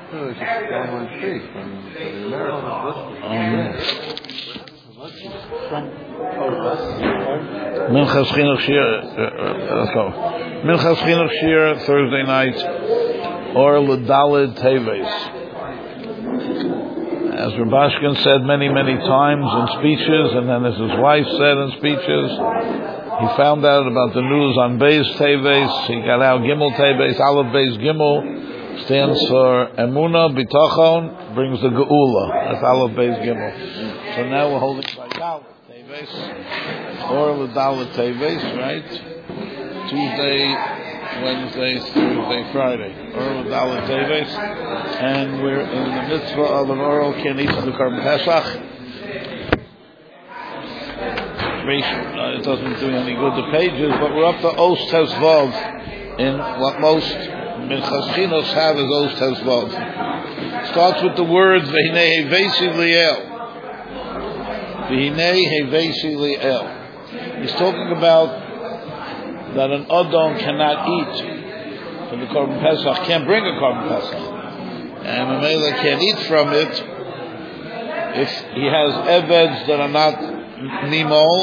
No, it's just down my face from the Minchas Chinuch Shir, let's go. Minchas Chinuch Shir, Thursday night, or L'Daled Teves. As Rabashkin said many times in speeches, and then as his wife said in speeches, he found out about the news on Beis Teves. He got out Gimel Teves, Aleph Beis Gimel, stands for Emunah, Bitachon, brings the Geula. That's Aleph Beis Gimel. So now we're holding by Dalet Teves, or L'Dalet Teves, right? Tuesday, Wednesday, Thursday, Friday, or L'Dalet Teves, and we're in the mitzvah of an oral Kenisa to Korban Pesach. It doesn't do any good the pages, but we're up to Os Tezvav in what most Minchas Chinuch have is Os Tezvav. Starts with the words V'hinei Hevesi Liel. V'hinei Hevesi Liel. He's talking about that an Adon cannot eat from the Korban Pesach, can't bring a Korban Pesach, and Mamela can't eat from it if he has Eveds that are not Nimo.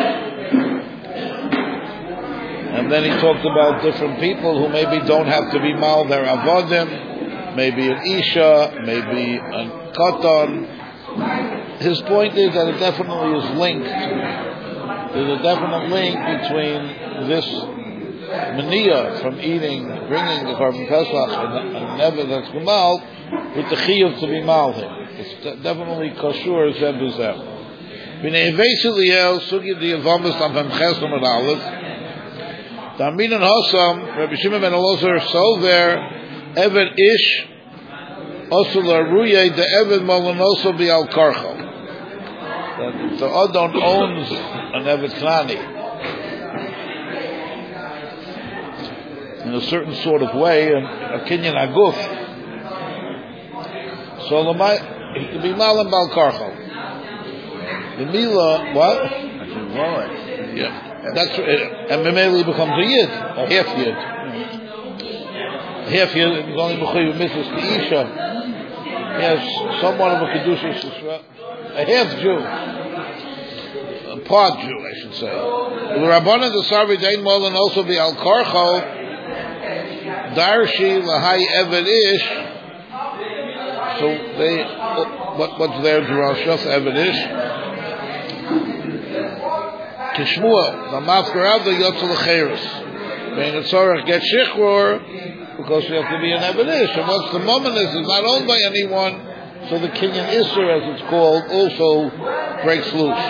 And then he talked about different people who maybe don't have to be Mal, their Avodim, maybe an Isha, maybe a Katan. His point is that it definitely is linked. There's a definite link between this Mania from eating, bringing the Korban Pesach and never that's Gemal, with the Chiyuv to be Mal him. It's definitely Kashur Zeb Zeb. B'nei Hevesi Liel, Sugi the Yavamas on Femches and Aleph. Tamin and Hossam, Rabbi Shimon ben Elazar sold there, Eved Ish, Osul Aruye, the Eved Molanoso Bial Karcho. That the Adon owns an Eved Knani in a certain sort of way, and a Kinyan Aguf. So he could be Malam Bal Karcho. The Mila, what? Yeah. That's and Memeli becomes a Yid, a half Yid. A half Yid is only Mechuyev Mitzvahs to Isha. He has somewhat of a Kedusha, a half Jew, a part Jew, I should say. The Rabbanan the Sarvi Dain Molan also be Al Karcho, Darshi Lahai Eved Ish. So they, what's their drasha for Eved Ish? Kishmua, the Mafker Avda Yotzel Lecheres. Bein Tzorach get Shichur, because we have to be an Eved Ish. And once the moment is not owned by anyone, so the Kinyan Isser, as it's called, also breaks loose.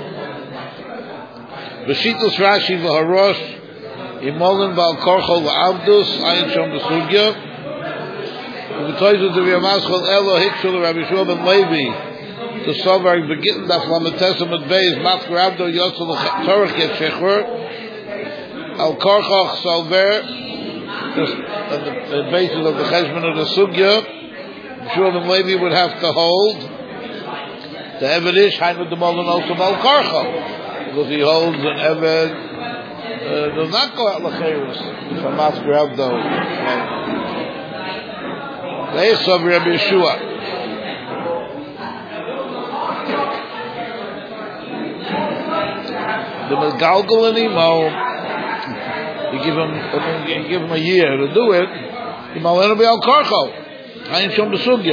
V'shitus Rashi v'Harosh, Imolin Bal Korcho v'Avdus, Ayin Shom B'Sugya, v'Toizu D'Viamaschol Elo Hikshul Rabbi Shua ben Levi, the Sovar begitten daf lametesam at beis Mafker Avdo Yotzel Torach Yet Shechur Al Korchoch Salver, the basis of the Cheshbon of the Sugya. Shua ben Levi would have to hold the Eved Ish Hainu D'Molin also Al Korcho, because he holds an Eved does not go out Lecheres from Mafker Avdo. Le'esav Rabbi Yeshua. The Megalgal and Imo, you give him a year to do it. The Malena be Al Karcho. I ain't shown the Sugya.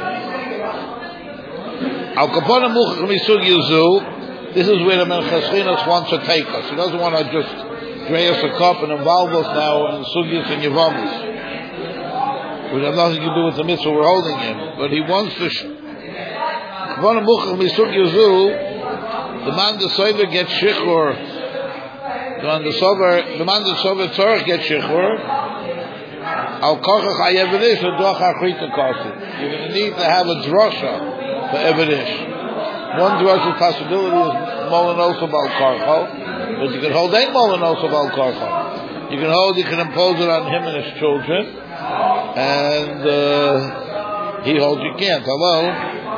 Al Kapona Muchach Misugya Zu. This is where the Minchas Chinuch wants to take us. He doesn't want to just dray us a cup and involve us now in Sugyas and Yavamas, which have nothing to do with the mitzvah we're holding in. But he wants to. Kapona Muchach Misugya Zu. The man the sover gets shichur. The man the sover tzorach gets shichur. Al kochach Eved Ish or doch achrita kosu. You're going to need to have a drasha for Eved Ish. One drasha possibility is molanosa bal karcho, but you can hold ein molanosa bal karcho. You can impose it on him and his children, and he holds you can't. Hello.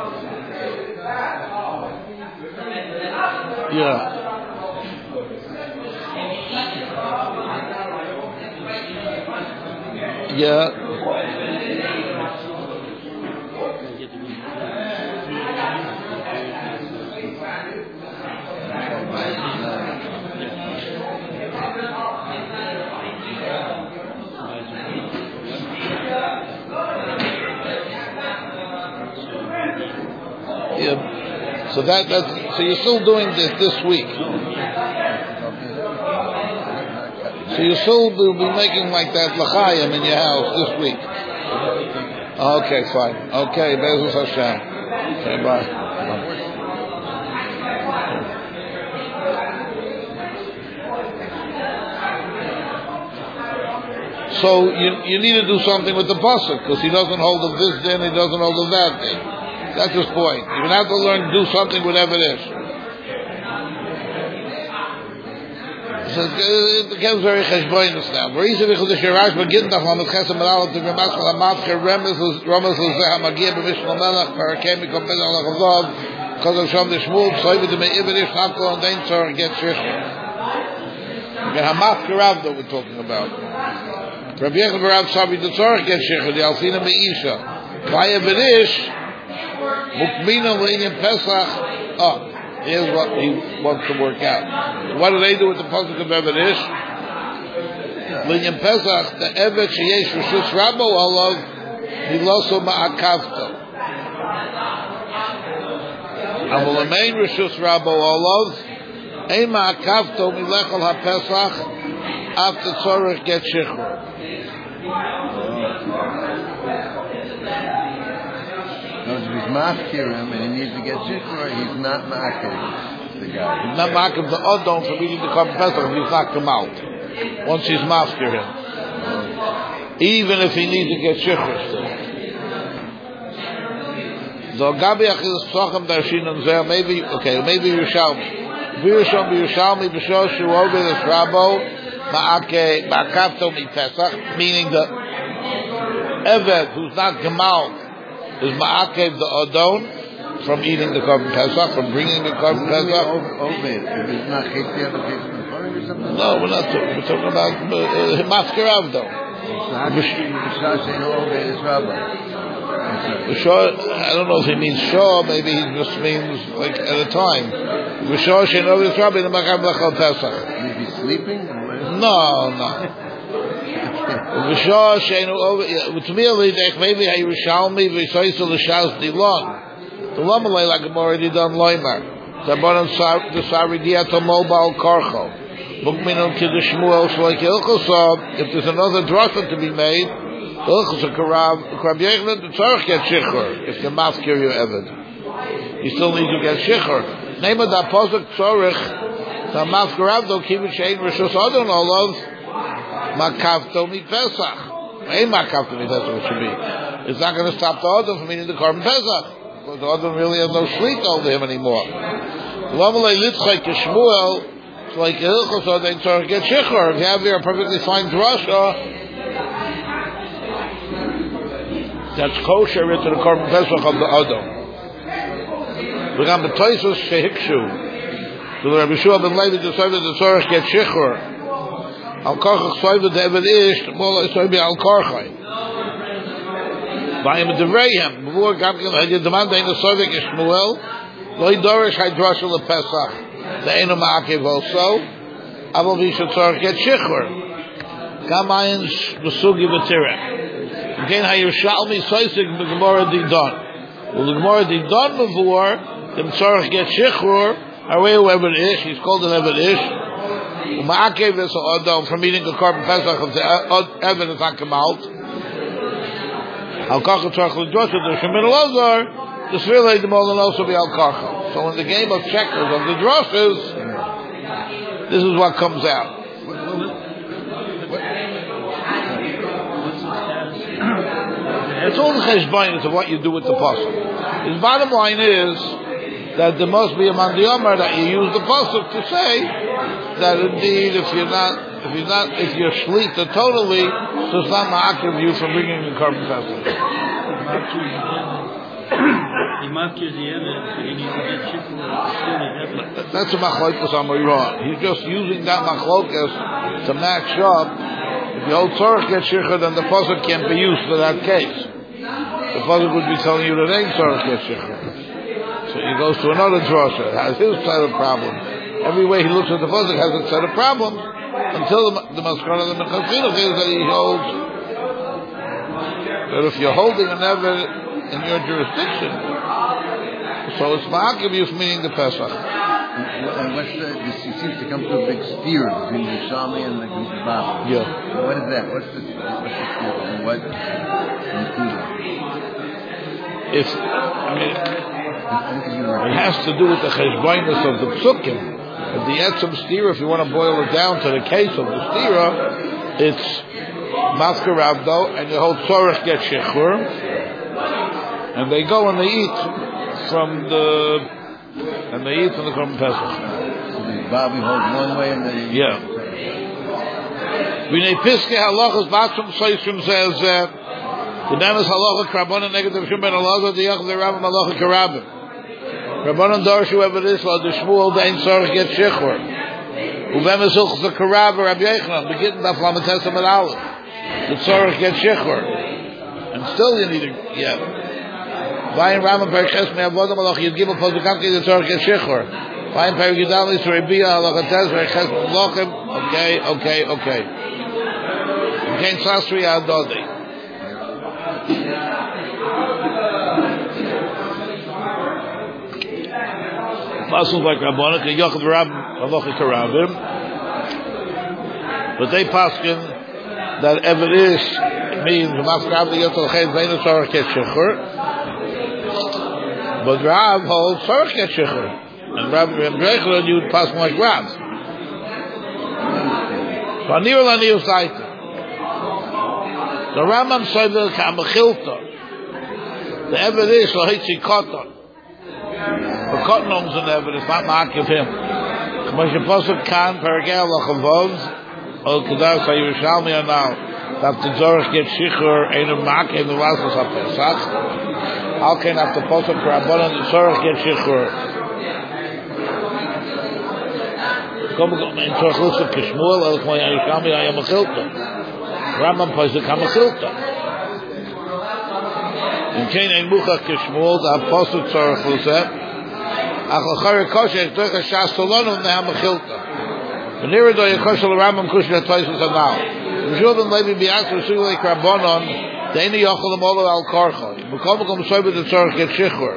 Yeah. Yeah. Yeah. So so you're still doing this week. So you still will be making like that l'chaim in your house this week. Okay, fine. Okay, Be'ezus Hashem. Okay, bye. So you need to do something with the pasuk because he doesn't hold of this din, he doesn't hold of that din. That's his point. You're going to have to learn to do something whatever it is. So it becomes very cheshboinus now. We're talking about. Rabbi Yechon Barav Sabi the Tzorach gets shechur. The Alfina Meisha. Chaya B'Rish. Mukmina L'Inyan Pesach. Oh, here's what he wants to work out. So what do they do with the pasuk of Evedish? L'Inyan Pesach. The Evet Sheyesh Rishus Rabo Olav Miloso Ma'akavto. Avol Amein Rishus Rabo Olav Ein Ma'akavto Milechol HaPesach after Tzorach gets shechur. No, if he's mafkir him and he needs to get shikra, he's not mafkir the guy. He's not mafkir the Odom for meeting the Korban Pesach if he's knocked him out. Once he's mafkir him. Even if he needs to get shikra still. So Gabi Achilles Tzochem Darshin and Zer, maybe Yerushalmi. Yerushalmi B'Shor Shu Obed Es Rabo Ma'akavto Mi Pesach, meaning the Eved who's not Gemal is Ma'akev the Odon from eating the Korban Pesach, from bringing the Korban Pesach. No, we're not talking. We're talking about Mafkir Avdo. I don't know if he means Shor, maybe he just means like at a time. V'shor she'no is Rabbi the Makav Lechol Pesach. Is he sleeping? No. V'shor she'no over. To me, maybe Yerushalmi v'soyso l'shas dilon. The Lamalei like I'm already done loimer. Zabonon the Saridiato Mobile Karcho. Bukminon Kiddush Shmuel Shloik Ilchosov. If there's another drasha to be made, Ilchosov Karav Yechon the Tzorach get shechur. If the mafkir you eved, you still need to get shechur. Name of that pasuk Tzorach. The mafkir avdo kivit shein rishus adon olav makavto mi Pesach. Ain't makavto mi Pesach it should be. It's not going to stop the adon from eating the Korban Pesach. Because the adon really has no shlit over him anymore. Lamalei litzchai kishmuel. It's like Hilchos they Tzorach get shechur. If you have here a perfectly fine drasha, that's kosher into the Korban Pesach of the Adon. We got the Toisos Shehikshu. So the Rabbi Shua ben Levi decided the Tzorach get shechur. Al Karchach Soiva the Eved Ish, the Mola Soiva Al Karchai. By him Devrayim, before Gamkin had the demand in the Soiva Ishmuel, Loi Dorish Hydrashal the Pesach. The Eino Ma'akev also. Aval Visha Tzorach get shechur. Kamayin Besugi B'Tireh. Again, Hayushalmi Soisig the Gemara Didon. Well, the Gemara Didon before the Tzorach get shechur. Away whoever it is, he's called an Eved Ish. Ma'akev is Odom from eating the Korban Pesach of the Eved is not come out. Al Karcha Tzorach L'Drosha the Shemin Elazar the Svilei the Molan also be Al Karcha. So in the game of checkers of the droshes, this is what comes out. It's all the cheshbonos of what you do with the pasuk. His bottom line is that there must be a mandiyamar that you use the pasuk to say that indeed if you're shlita totally, so it's not ma'akiv you from bringing the Korban Pesach. That's a machlokas amoyron. He's just using that machlokas to match up. If the old Tzorach gets shechur, then the pasuk can't be used for that case. The pasuk would be telling you that ain't Tzorach gets shechur. So he goes to another drasha. It has his set of problems. Every way he looks at the pasuk has a set of problems. Until the maskana of the Mechazchinuch is that he holds that if you're holding an eved in your jurisdiction, So it's Ma'akiv Yus, meaning the Pesach. And what's this seems to come to a big steer between the Yerushalmi and the Baba. Yeah. What is that? What's the steer? And what? It has to do with the cheshboinus of the psukim. If the etzem stira, if you want to boil it down to the case of the stira, it's masker rabdo, and the whole tzorich gets shechur, and they go and they eat from the Korban Pesach. So the Bobby holds one way and then yeah. V'nei piskei halachas batzum soisrim says the name is halacha krabonon negative shum ben Elazar the yachid the rabbim halacha karabim. Rabbanon darshu whoever this la the shmuel the ein tzorich get shechur. Uvem esuch the karab Rabbi Yochanan begitten daf lametesam et aleph. The tzorich get shechur, and still you need yeah. Vayin Rambam Periches me avodah malach yid gimel posukam ki the tzorich get shechur. Vayin Perigidal is Rebia halachates Periches malachim. Okay. Kein sasri adodi. Muscles like Rabbanon, the Yochid Rab Halacha Karabim, but they paskin that Evedish means Maskrav the Yotzal Chez Veinu Tzorich Get Shechur, but Rab holds Tzorich Get Shechur, and Rab Rechel you would paskin like Rab. Vanir Laniu Saita. The Rambam said that Kamachilta, the Evedish Lahitzi Koton. The cotton owns an evidence, not mark of him. Commercial Posuk Khan, Perigel, Lachavov, or Kedar, so Yerushalmi are now. That the Zorach gets Shichur, ain't a mark, and the Rasmus of Pesach. How can after Posuk Rabbanon, the Zorach gets Shichur? Come in Torchus of Kishmuel, El Kmoy Yerushalmi, I am a Chilta. Rambam Posuk, I'm a Chilta. In Kain ein Muchach Kishmuel, the Posuk Zorach Lusep, Achachar Kosher Tocha Shastolonu Nehamachilta. V'nira do Yekoshel Rambam Kushna Toisus Anal. V'shuv ben Levi Bi'as V'sugulei Krabonon Deini Yochel Amolo Al Korcho. V'komakom Soibet the Tzorich Get Shichur.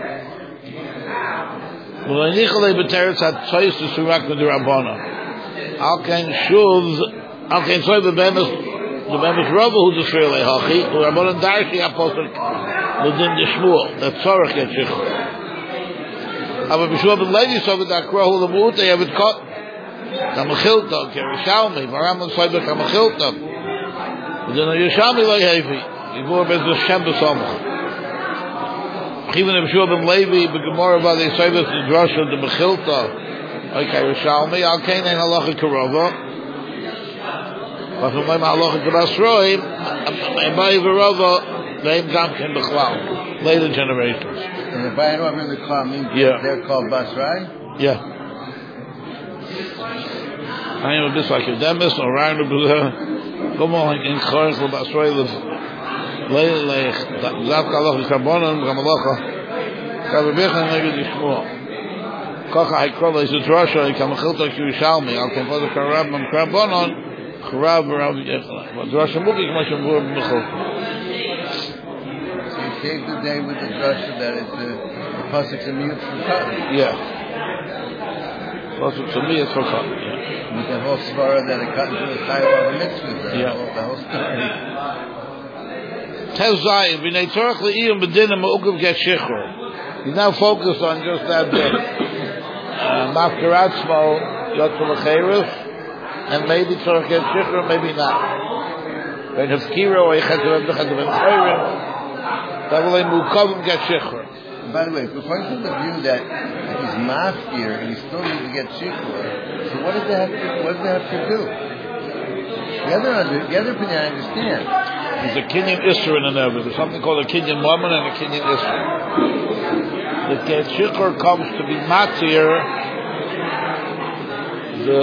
V'lenichalei B'teretz Hat Toisus Surak Med Rabbonon. Al Ken Soibet Bemes the Bemes Rava Hu D'Sreilei Hachi V'Rabbonon Darshi HaPosuk L'Din D'Shmuel that Tzorich Get Shichur. Aber bishua ben Levi so with that krohu lemut they have it cut. Kamachilta, Yerushalmi, Maram Soiber Kamachilta. But then Yerushalmi like heavy. Yibur bez the Shem b'samach. Even if bishua ben Levi b'gemara ba they Soiber the drush of the Mechilta. Okay, Yerushalmi al kein ein halacha karova. But from my halacha kabasroim, and by Verova, they gam ken b'chlal. Later generations. And the Bayanov in the Klam means they're called Basrai? Yeah. I am a bit like a demis or round of come on in Chorich Basrai of Leilech Zavka Allah Karbonon Gamalacha Kababechan Neged Yishmuel Kocha Haikrola is a drasha and Kamachilta Yerushalmi Al Kempod Karabam Karbonon Charav Rav Yechla but drasha Muki Kmashim Bur B'chol. Save the day with the drasha that it's the pasuk's a mute for cotton. Yeah. Pasuk's a mute for cotton. Yeah. With the whole svara that it cut into the title of the mitzvah. Yeah. The whole story. Tev Zayin v'nei tzorach le'iyum b'dinim ma'ukav get shichur. He's now focused on just that bit. Mafkaratzmo yotzu l'cheirus, and maybe tzorach get shichur, maybe not. When Hefkira or Yechetev B'chetev B'cheirim. That will mukavim get shechur. By the way, according to the view that he's mafkir and he still needs to get shechur, so what does that have to do? The other opinion I understand. There's a Kinyan Isser in the Never. There's something called a Kinyan Mammon and a Kinyan Isser. The get shechur comes to be matir the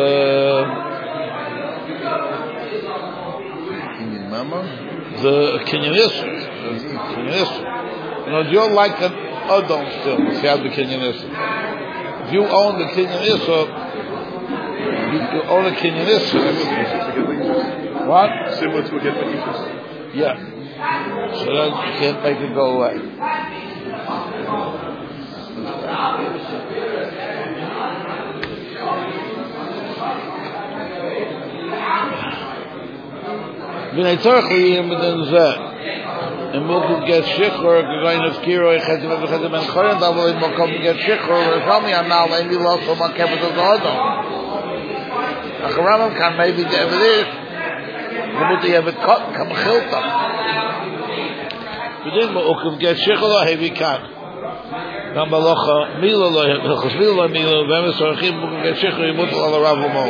Kinyan Mammon? The Kinyan Isser. You know, you're like an Adon still if you have the Kinyan Issa. If you own the Kinyan Issa, you own a Kinyan Issa. What? Similar to a get Benitez. Yeah. So then you can't make it go away. V'nei tzorchiyim b'den zeh. And Mokum gets Shichur, going of Kiro, Chesed Ben Chorin, that will Mokum get Shichur, Rami Anal, and we lost from our capital to Odom. Acharamam can maybe do this. Namuti have it cut, come Chilta. Within Mokum get Shichur, heavy can. Gambalocha, Mila Loh, Mila Mila, Vemis Orchim, Mokum get Shichur, Yimutal al Rav Lamol.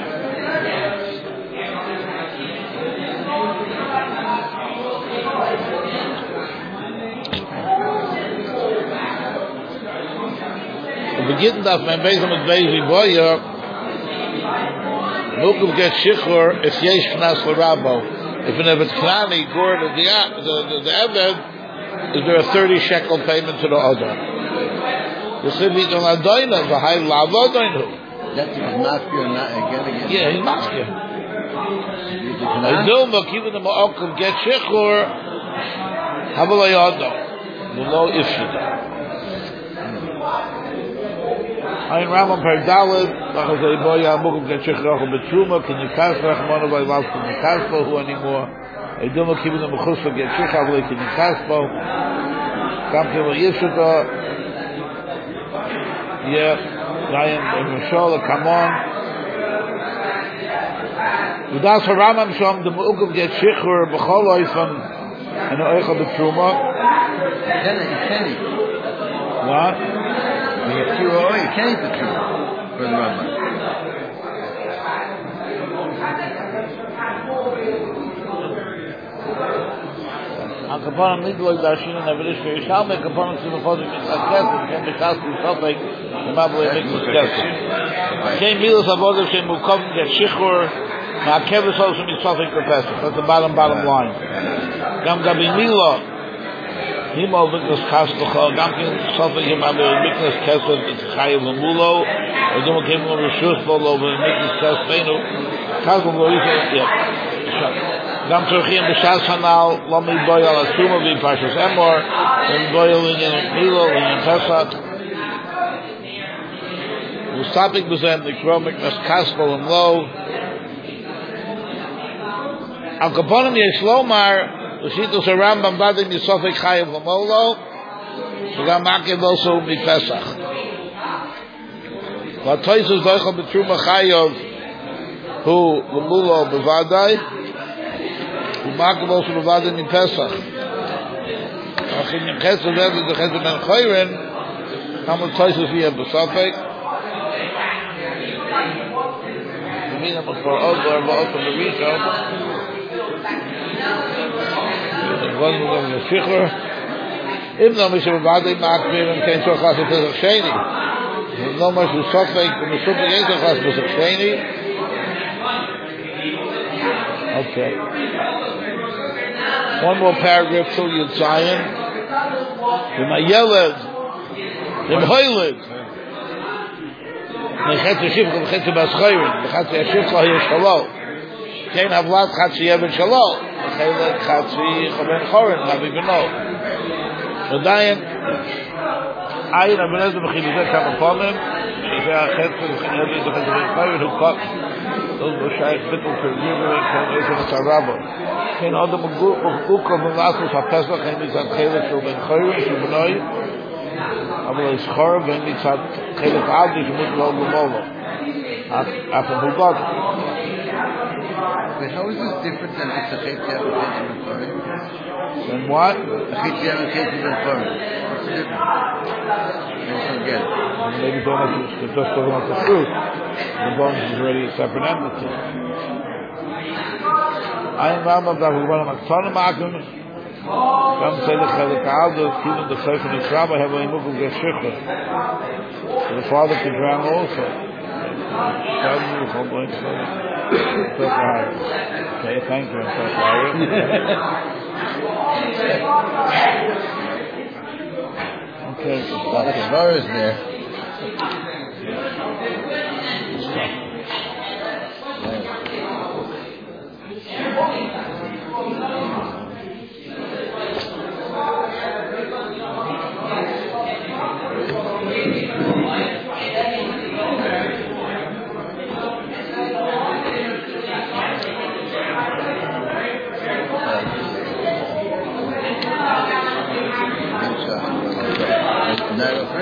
Beginnen darf mein Beis mit Beis Boyer, Mokum get Shichur, if Yesh Knas L'Rabo. If an Eved Knani, Gord, the Eved, is there a 30 shekel payment to the other? The Sivit on Adoina, the high Lava Adoinu. That's his mafia again. Yeah, he's mafia. I do, but even the Mokum get Shichur, Habalay Ado, the low Ifshita. Ein Ramam per Dalet, Lach az Eiboya, Mokum get Shechroch Betruma, Ken Yikas Rachmano by Lav Ken Yikaspo, who anymore? Eidomo Kibin the Mechusfa get Shechroch, Ken Yikaspo, Kamke Yishuta, yeah, Ryan and Mashola, come on. Udas Ramam Shom, the Mokum get Shechur, Bechol Oifan, and Oicha Betruma. Kenny. What? You can't eat the truth for the Rambam. Al kapanim nidloi darshin and averish for Yishalme, kapanim simafodik mitzakes, and ken bechas l'sofek, and mablo yemik mitzakes. Shem milos avodav shem mukovim get shichur, ma'akeves also mitzofek l'pesach. That's the bottom line. Gam gabi milo, Himo Miknas Kaspacha, Gamkin Sofa Yimam Miknas Kesed, Chayav Mulo, or Duma came over Rishus Bolo, Miknas Kespeno, Kaspacha Lorisa, yeah. Gam Turkey and Bishas Hanal, Lami Boyal Asuma, be Pashas Emor, and Boyal in Milo, in Pesach. Mustapik Bazem, the Kro Miknas Kaspal and Lo. Al Kaponim Yeshlomar, L'shitus Rambam Badim Yisofek Chayav Lamolo, V'gam Makev also Mipesach. V'atoisus Doichel B'truma Chayav, who Lamulo B'vadai, V'makev also B'vadai Mipesach. Achin Yemchesu V'evet D'Chesed Ben Choyren, Hamel Toisus V'yev B'sofek, V'mina M'for Odor V'otom B'rishon, one of them is Shichur. If no Mishra B'vadai Ma'akbir and Kein Sochas Pesach Sheni. If no Mishra Sofek and Mishra Kein Sochas Pesach Sheni. Okay. One more paragraph till Yud Zion. V'mayeled. V'mhoyled. V'chetzi Shivcha V'chetzi Baschayrin. V'chetzi Shivcha Hiya Shalom. Kein Havlat Chatzi Yevin Shalom. Chelet Chatzi Chaben Chorin, Habi Beno. V'dayin, Ayin Abenezah B'chiluzeh Kamapomim, Shifei HaChetzi V'chetzi Ben Chorin, who cut those B'shayich Bittul Pergivim and K'nezah V'tzarabo. Kein Odom Ukov V'lasus HaPesach, Kein Mitzat Chelet Shul Ben Chorin, Shul Benoi, Aval Eschor, Kein Mitzat Chelet Avdi, Shemut Lo L'molo. After who got But how is this different than just a Chetzi application in Chorin? Then what? A Chetzi application in Chorin. What's the difference? I don't get it. Maybe don't have to just talking about the fruit. The bones is already a separate entity. Ein Rambam da Rabban Maktana Makim. Kam Tzedek Chelik Aldo, Kivin the Sefer Nisraba, have a Mukum Geshichah. The father could drown also. Okay, thank you. Okay, the Gemara is there.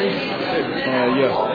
Yeah.